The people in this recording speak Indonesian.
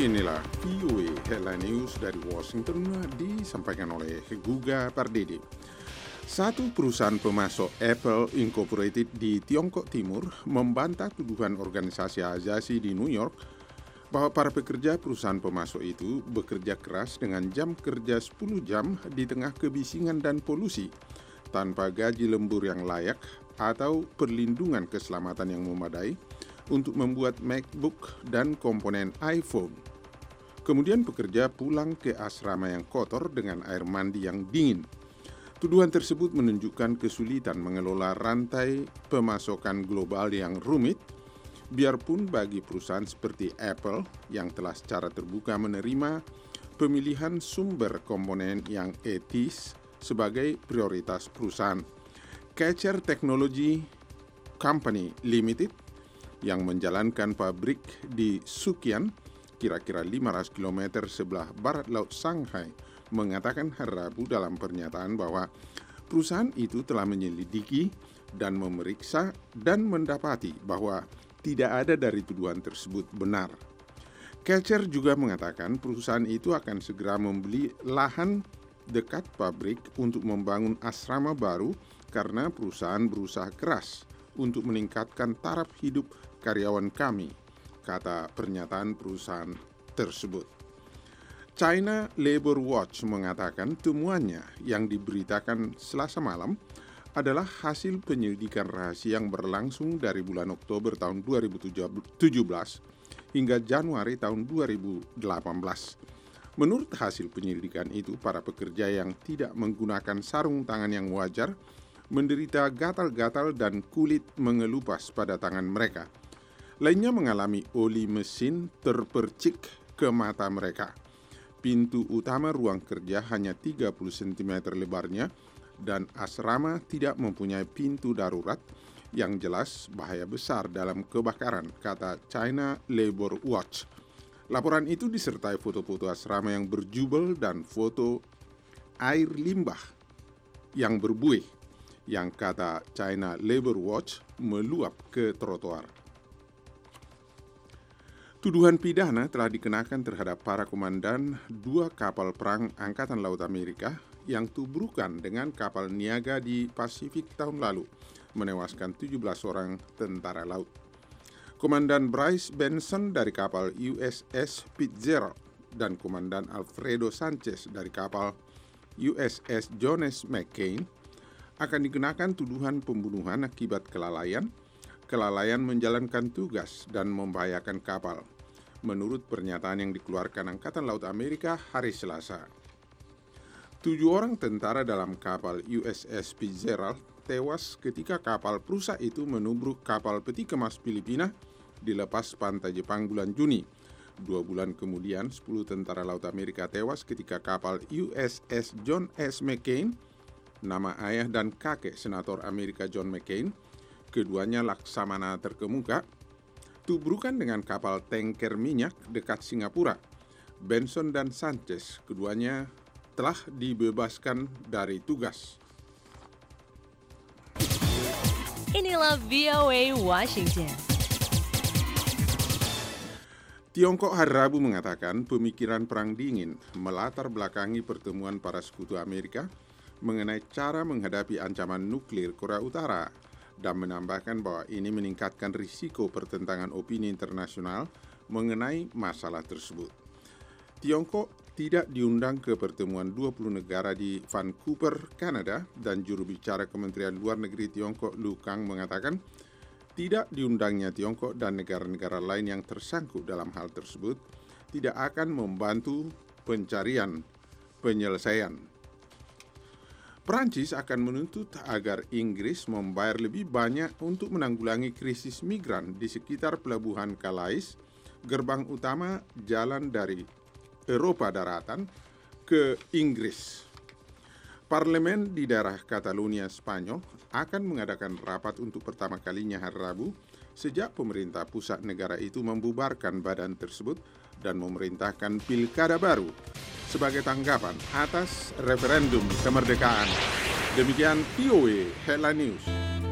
Inilah VOA Headline News dari Washington disampaikan oleh Guga Pardede. Satu perusahaan pemasok Apple Incorporated di Tiongkok Timur membantah tuduhan organisasi ajasi di New York bahwa para pekerja perusahaan pemasok itu bekerja keras dengan jam kerja 10 jam di tengah kebisingan dan polusi, tanpa gaji lembur yang layak atau perlindungan keselamatan yang memadai untuk membuat MacBook dan komponen iPhone. Kemudian pekerja pulang ke asrama yang kotor dengan air mandi yang dingin. Tuduhan tersebut menunjukkan kesulitan mengelola rantai pemasokan global yang rumit, biarpun bagi perusahaan seperti Apple yang telah secara terbuka menerima pemilihan sumber komponen yang etis sebagai prioritas perusahaan. Catcher Technology Company Limited yang menjalankan pabrik di Suqian, kira-kira 500 km sebelah barat laut Shanghai, mengatakan hari Rabu dalam pernyataan bahwa perusahaan itu telah menyelidiki dan memeriksa dan mendapati bahwa tidak ada dari tuduhan tersebut benar. Catcher juga mengatakan perusahaan itu akan segera membeli lahan dekat pabrik untuk membangun asrama baru karena perusahaan berusaha keras untuk meningkatkan taraf hidup karyawan kami, kata pernyataan perusahaan tersebut. China Labor Watch mengatakan temuannya yang diberitakan Selasa malam adalah hasil penyelidikan rahasia yang berlangsung dari bulan Oktober tahun 2017 hingga Januari tahun 2018. Menurut hasil penyelidikan itu, para pekerja yang tidak menggunakan sarung tangan yang wajar menderita gatal-gatal dan kulit mengelupas pada tangan mereka. Lainnya mengalami oli mesin terpercik ke mata mereka. Pintu utama ruang kerja hanya 30 cm lebarnya dan asrama tidak mempunyai pintu darurat, yang jelas bahaya besar dalam kebakaran, kata China Labor Watch. Laporan itu disertai foto-foto asrama yang berjubel dan foto air limbah yang berbuih, yang kata China Labor Watch meluap ke trotoar. Tuduhan pidana telah dikenakan terhadap para komandan 2 kapal perang Angkatan Laut Amerika yang tubrukan dengan kapal niaga di Pasifik tahun lalu, menewaskan 17 orang tentara laut. Komandan Bryce Benson dari kapal USS Fitzgerald dan Komandan Alfredo Sanchez dari kapal USS John S. McCain akan dikenakan tuduhan pembunuhan akibat kelalaian menjalankan tugas dan membahayakan kapal, menurut pernyataan yang dikeluarkan Angkatan Laut Amerika hari Selasa. 7 orang tentara dalam kapal USS Fitzgerald tewas ketika kapal perusak itu menubruk kapal peti kemas Filipina di lepas pantai Jepang bulan Juni. 2 bulan kemudian, 10 tentara laut Amerika tewas ketika kapal USS John S. McCain, nama ayah dan kakek Senator Amerika John McCain, keduanya laksamana terkemuka, tubrukan dengan kapal tanker minyak dekat Singapura. Benson dan Sanchez, keduanya telah dibebaskan dari tugas. Inilah VOA Washington. Tiongkok hari Rabu mengatakan pemikiran perang dingin melatar belakangi pertemuan para sekutu Amerika mengenai cara menghadapi ancaman nuklir Korea Utara, dan menambahkan bahwa ini meningkatkan risiko pertentangan opini internasional mengenai masalah tersebut. Tiongkok tidak diundang ke pertemuan 20 negara di Vancouver, Kanada, dan juru bicara Kementerian Luar Negeri Tiongkok Lu Kang mengatakan tidak diundangnya Tiongkok dan negara-negara lain yang tersangkut dalam hal tersebut tidak akan membantu penyelesaian. Perancis akan menuntut agar Inggris membayar lebih banyak untuk menanggulangi krisis migran di sekitar pelabuhan Calais, gerbang utama jalan dari Eropa daratan ke Inggris. Parlemen di daerah Catalonia, Spanyol akan mengadakan rapat untuk pertama kalinya hari Rabu sejak pemerintah pusat negara itu membubarkan badan tersebut dan memerintahkan pilkada baru sebagai tanggapan atas referendum kemerdekaan. Demikian VOA Headline News.